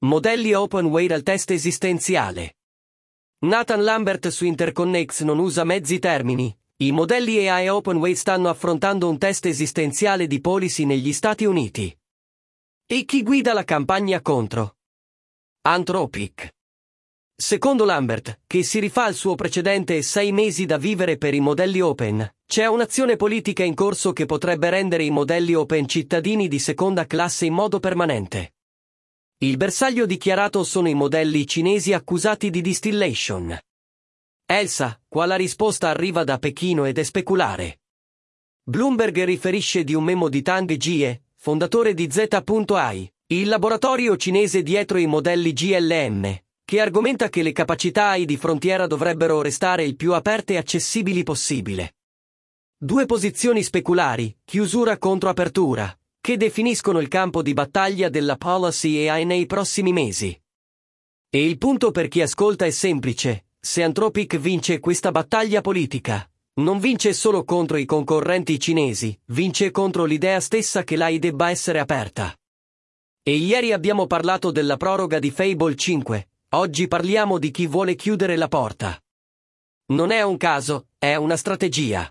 Modelli OpenWare al test esistenziale. Nathan Lambert su Interconnects non usa mezzi termini. I modelli AI OpenWare stanno affrontando un test esistenziale di policy negli Stati Uniti. E chi guida la campagna contro? Anthropic. Secondo Lambert, che si rifà al suo precedente 6 mesi da vivere per i modelli open, c'è un'azione politica in corso che potrebbe rendere i modelli open cittadini di seconda classe in modo permanente. Il bersaglio dichiarato sono i modelli cinesi accusati di distillation. Elsa, qua la risposta arriva da Pechino ed è speculare. Bloomberg riferisce di un memo di Tang Jie, fondatore di Z.ai, il laboratorio cinese dietro i modelli GLM, che argomenta che le capacità AI di frontiera dovrebbero restare il più aperte e accessibili possibile. Due posizioni speculari, chiusura contro apertura, che definiscono il campo di battaglia della policy AI nei prossimi mesi. E il punto per chi ascolta è semplice: se Anthropic vince questa battaglia politica, non vince solo contro i concorrenti cinesi, vince contro l'idea stessa che l'AI debba essere aperta. E ieri abbiamo parlato della proroga di Fable 5, oggi parliamo di chi vuole chiudere la porta. Non è un caso, è una strategia.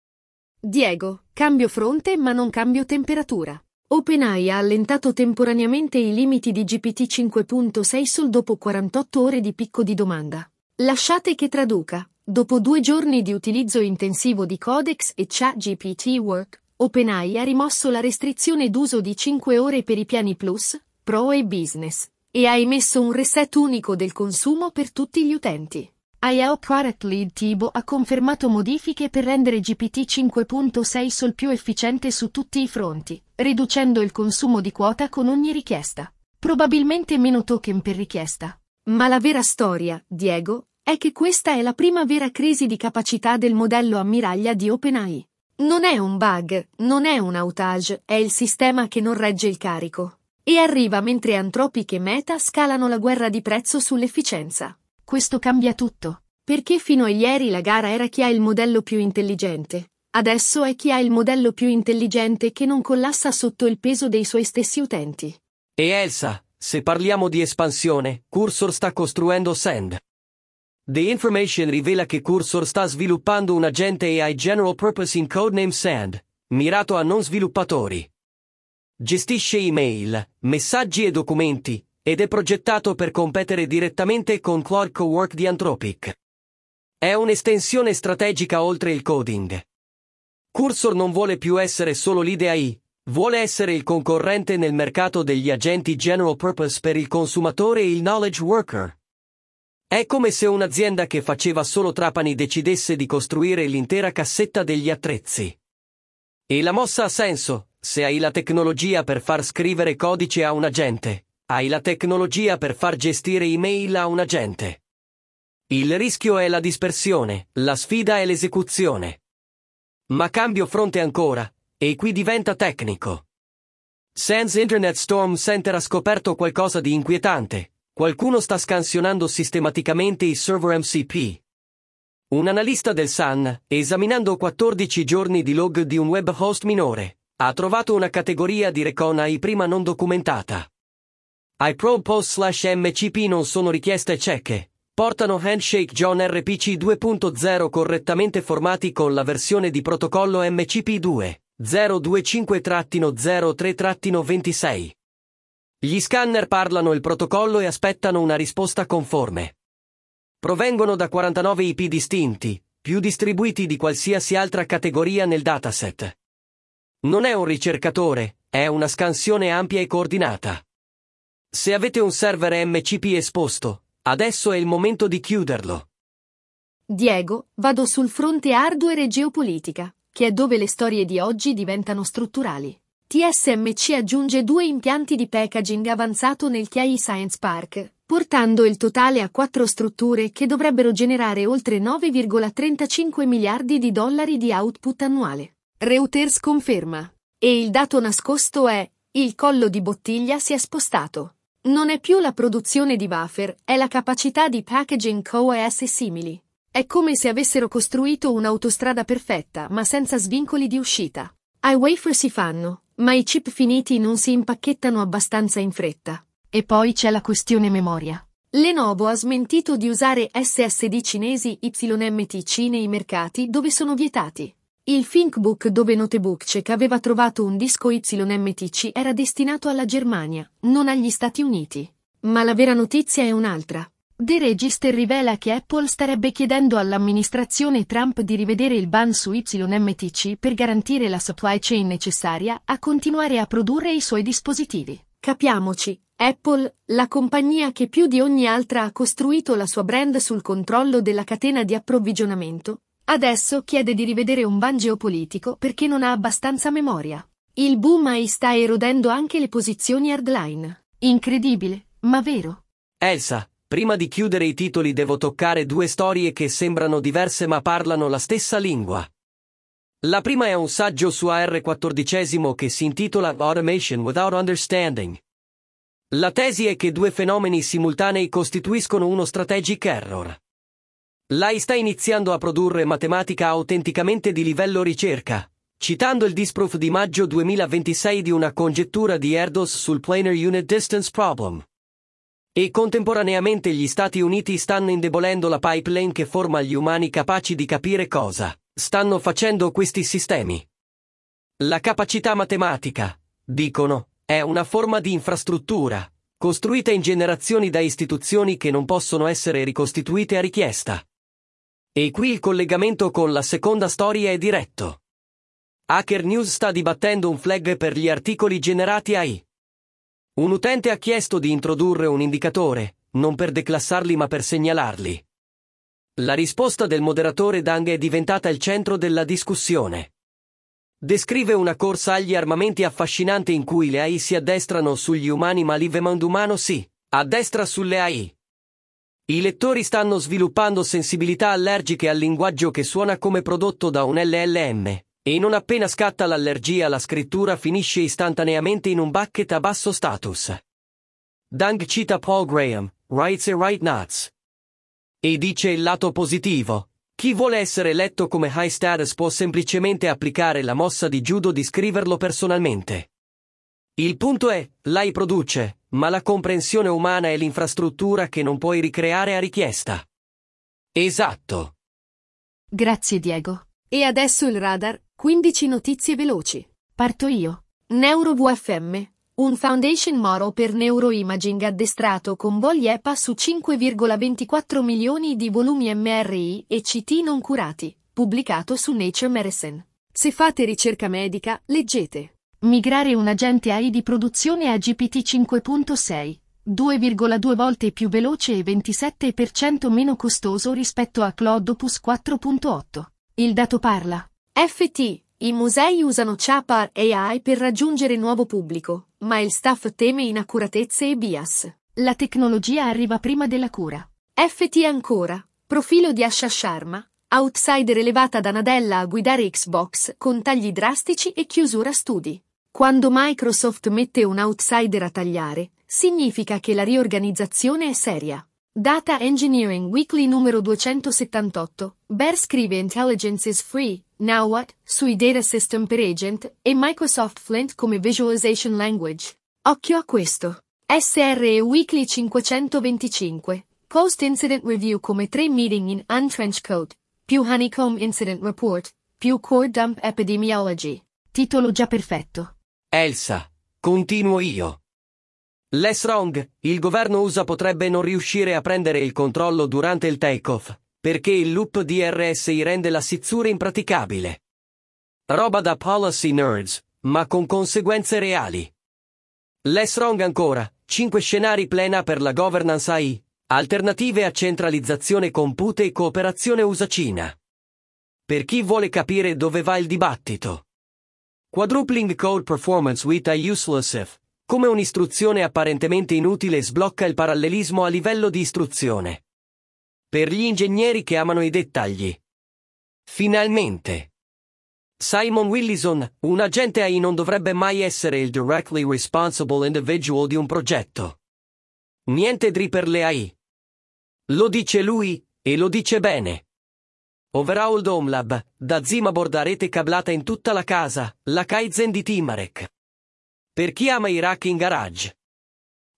Diego, cambio fronte ma non cambio temperatura. OpenAI ha allentato temporaneamente i limiti di GPT 5.6 solo dopo 48 ore di picco di domanda. Lasciate che traduca. Dopo 2 giorni di utilizzo intensivo di Codex e ChatGPT Work, OpenAI ha rimosso la restrizione d'uso di 5 ore per i piani Plus, Pro e Business, e ha emesso un reset unico del consumo per tutti gli utenti. AI Product Lead Thibaut ha confermato modifiche per rendere GPT 5.6 sol più efficiente su tutti i fronti, riducendo il consumo di quota con ogni richiesta. Probabilmente meno token per richiesta. Ma la vera storia, Diego, è che questa è la prima vera crisi di capacità del modello ammiraglia di OpenAI. Non è un bug, non è un outage, è il sistema che non regge il carico. E arriva mentre Anthropic e Meta scalano la guerra di prezzo sull'efficienza. Questo cambia tutto. Perché fino a ieri la gara era chi ha il modello più intelligente. Adesso è chi ha il modello più intelligente che non collassa sotto il peso dei suoi stessi utenti. E Elsa, se parliamo di espansione, Cursor sta costruendo Sand. The Information rivela che Cursor sta sviluppando un agente AI General Purpose in codename Sand, mirato a non sviluppatori. Gestisce email, messaggi e documenti, ed è progettato per competere direttamente con Claude Cowork di Anthropic. È un'estensione strategica oltre il coding. Cursor non vuole più essere solo l'IDE AI, vuole essere il concorrente nel mercato degli agenti general purpose per il consumatore e il knowledge worker. È come se un'azienda che faceva solo trapani decidesse di costruire l'intera cassetta degli attrezzi. E la mossa ha senso: se hai la tecnologia per far scrivere codice a un agente, hai la tecnologia per far gestire email a un agente. Il rischio è la dispersione, la sfida è l'esecuzione. Ma cambio fronte ancora, e qui diventa tecnico. Sans Internet Storm Center ha scoperto qualcosa di inquietante: qualcuno sta scansionando sistematicamente i server MCP. Un analista del Sun, esaminando 14 giorni di log di un web host minore, ha trovato una categoria di recon AI prima non documentata. iProbe/MCP non sono richieste cieche, portano Handshake John RPC 2.0 correttamente formati con la versione di protocollo MCP 2.025-03-26. Gli scanner parlano il protocollo e aspettano una risposta conforme. Provengono da 49 IP distinti, più distribuiti di qualsiasi altra categoria nel dataset. Non è un ricercatore, è una scansione ampia e coordinata. Se avete un server MCP esposto, adesso è il momento di chiuderlo. Diego, vado sul fronte hardware e geopolitica, che è dove le storie di oggi diventano strutturali. TSMC aggiunge 2 impianti di packaging avanzato nel TI Science Park, portando il totale a 4 strutture che dovrebbero generare oltre 9,35 miliardi di dollari di output annuale. Reuters conferma. E il dato nascosto è: il collo di bottiglia si è spostato. Non è più la produzione di wafer, è la capacità di packaging CoWoS e simili. È come se avessero costruito un'autostrada perfetta ma senza svincoli di uscita. I wafer si fanno, ma i chip finiti non si impacchettano abbastanza in fretta. E poi c'è la questione memoria. Lenovo ha smentito di usare SSD cinesi YMTC nei mercati dove sono vietati. Il ThinkBook dove Notebookcheck aveva trovato un disco YMTC era destinato alla Germania, non agli Stati Uniti. Ma la vera notizia è un'altra. The Register rivela che Apple starebbe chiedendo all'amministrazione Trump di rivedere il ban su YMTC per garantire la supply chain necessaria a continuare a produrre i suoi dispositivi. Capiamoci, Apple, la compagnia che più di ogni altra ha costruito la sua brand sul controllo della catena di approvvigionamento, adesso chiede di rivedere un ban geopolitico perché non ha abbastanza memoria. Il boom AI sta erodendo anche le posizioni hardline. Incredibile, ma vero. Elsa, prima di chiudere i titoli devo toccare due storie che sembrano diverse ma parlano la stessa lingua. La prima è un saggio su AR14 che si intitola Automation Without Understanding. La tesi è che due fenomeni simultanei costituiscono uno strategic error. L'AI sta iniziando a produrre matematica autenticamente di livello ricerca, citando il disproof di maggio 2026 di una congettura di Erdos sul Planar Unit Distance Problem. E contemporaneamente gli Stati Uniti stanno indebolendo la pipeline che forma gli umani capaci di capire cosa stanno facendo questi sistemi. La capacità matematica, dicono, è una forma di infrastruttura, costruita in generazioni da istituzioni che non possono essere ricostituite a richiesta. E qui il collegamento con la seconda storia è diretto. Hacker News sta dibattendo un flag per gli articoli generati AI. Un utente ha chiesto di introdurre un indicatore, non per declassarli ma per segnalarli. La risposta del moderatore Dang è diventata il centro della discussione. Descrive una corsa agli armamenti affascinante in cui le AI si addestrano sugli umani ma l'IVMand umano si addestra sulle AI. I lettori stanno sviluppando sensibilità allergiche al linguaggio che suona come prodotto da un LLM, e non appena scatta l'allergia la scrittura finisce istantaneamente in un bucket a basso status. Dang cita Paul Graham, Writes e Write Nuts. E dice il lato positivo. Chi vuole essere letto come high status può semplicemente applicare la mossa di judo di scriverlo personalmente. Il punto è, l'AI produce, ma la comprensione umana è l'infrastruttura che non puoi ricreare a richiesta. Esatto. Grazie Diego. E adesso il radar, 15 notizie veloci. Parto io. NeuroVFM. Un foundation model per neuroimaging addestrato con voli EPA su 5,24 milioni di volumi MRI e CT non curati, pubblicato su Nature Medicine. Se fate ricerca medica, leggete. Migrare un agente AI di produzione a GPT 5.6, 2,2 volte più veloce e 27% meno costoso rispetto a Claude Opus 4.8. Il dato parla. FT. I musei usano Chapar AI per raggiungere nuovo pubblico, ma il staff teme inaccuratezze e bias. La tecnologia arriva prima della cura. FT ancora. Profilo di Asha Sharma. Outsider elevata da Nadella a guidare Xbox con tagli drastici e chiusura studi. Quando Microsoft mette un outsider a tagliare, significa che la riorganizzazione è seria. Data Engineering Weekly numero 278. Bear scrive Intelligence is free. Now what? Sui data system per agent e Microsoft Flint come visualization language. Occhio a questo. SRE Weekly 525. Post Incident Review come 3 meeting in Untrenched Code. Più Honeycomb Incident Report. Più Core Dump Epidemiology. Titolo già perfetto. Elsa, continuo io. Less wrong, il governo USA potrebbe non riuscire a prendere il controllo durante il take-off, perché il loop di RSI rende la Sizzure impraticabile. Roba da policy nerds, ma con conseguenze reali. Less wrong ancora, 5 scenari plena per la governance AI, alternative a centralizzazione compute e cooperazione USA-Cina. Per chi vuole capire dove va il dibattito. Quadrupling code performance with a useless if. Come un'istruzione apparentemente inutile sblocca il parallelismo a livello di istruzione. Per gli ingegneri che amano i dettagli. Finalmente. Simon Willison, un agente AI non dovrebbe mai essere il directly responsible individual di un progetto. Niente DRI per le AI. Lo dice lui, e lo dice bene. Overhauled Home Lab, da Zimaboard a rete cablata in tutta la casa, la Kaizen di Timarek. Per chi ama i rack in garage.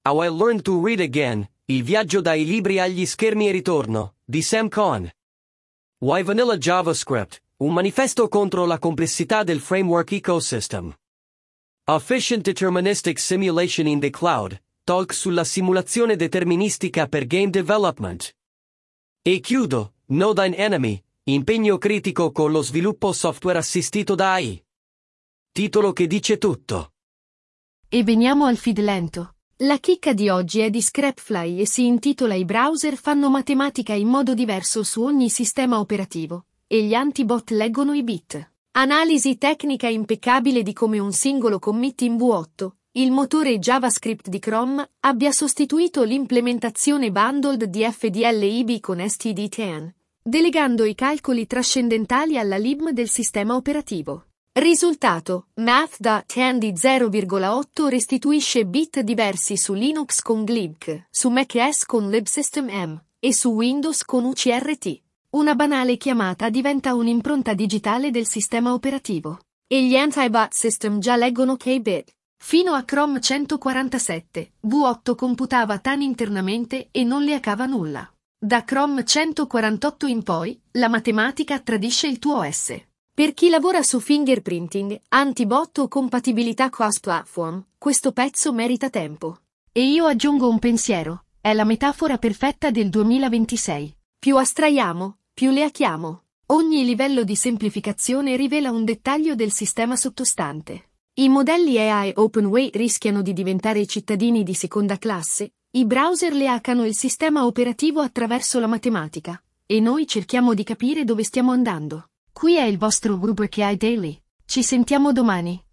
How I Learned to Read Again, il viaggio dai libri agli schermi e ritorno, di Sam Cohen. Why Vanilla JavaScript, un manifesto contro la complessità del framework ecosystem. Efficient Deterministic Simulation in the Cloud, talk sulla simulazione deterministica per game development. E chiudo, Know Thine Enemy, impegno critico con lo sviluppo software assistito da AI. Titolo che dice tutto. E veniamo al feed lento. La chicca di oggi è di Scrapfly e si intitola I browser fanno matematica in modo diverso su ogni sistema operativo, e gli antibot leggono i bit. Analisi tecnica impeccabile di come un singolo commit in V8, il motore JavaScript di Chrome, abbia sostituito l'implementazione bundled di FDLIB con std10, delegando i calcoli trascendentali alla LIBM del sistema operativo. Risultato, Math.10 di 0,8 restituisce bit diversi su Linux con glibc, su macOS con libsystem e su Windows con UCRT. Una banale chiamata diventa un'impronta digitale del sistema operativo. E gli antibot system già leggono k-bit. Fino a Chrome 147, V8 computava TAN internamente e non le accava nulla. Da Chrome 148 in poi, la matematica tradisce il tuo OS. Per chi lavora su fingerprinting, antibot o compatibilità cross-platform, questo pezzo merita tempo. E io aggiungo un pensiero, è la metafora perfetta del 2026. Più astraiamo, più le hacchiamo. Ogni livello di semplificazione rivela un dettaglio del sistema sottostante. I modelli AI open-weight rischiano di diventare cittadini di seconda classe, i browser le hackano il sistema operativo attraverso la matematica, e noi cerchiamo di capire dove stiamo andando. Qui è il vostro Rubric AI Daily. Ci sentiamo domani.